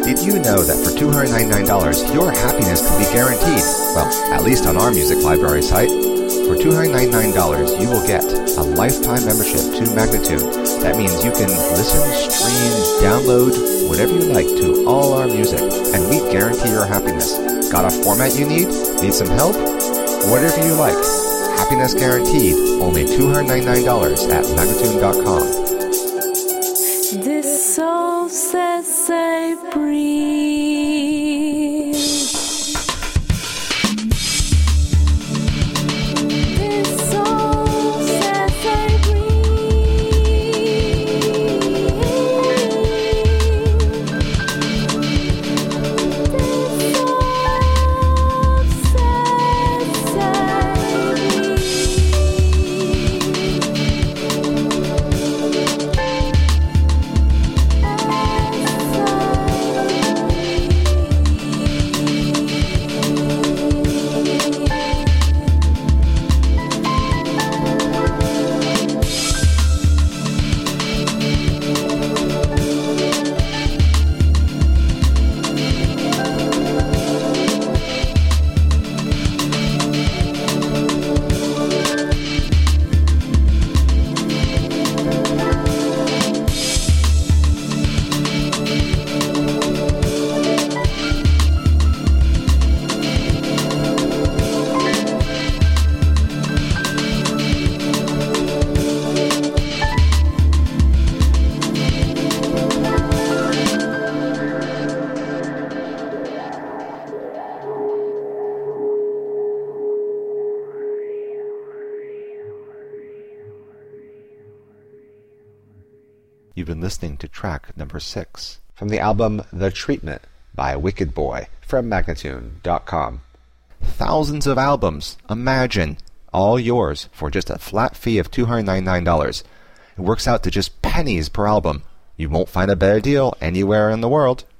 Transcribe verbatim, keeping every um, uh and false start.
Did you know that for two hundred ninety-nine dollars, your happiness can be guaranteed? Well, at least on our music library site. For two hundred ninety-nine dollars, you will get a lifetime membership to Magnatune. That means you can listen, stream, download, whatever you like to all our music, and we guarantee your happiness. Got a format you need? Need some help? Whatever you like. Happiness guaranteed. Only two hundred ninety-nine dollars at Magnatune dot com. This soul says, say, breathe. This soul says, say, breathe. This soul says, You've been listening to track number six from the album The Treatment by Wicked Boy from Magnatune dot com. Thousands of albums, imagine, all yours for just a flat fee of two hundred ninety-nine dollars. It works out to just pennies per album. You won't find a better deal anywhere in the world.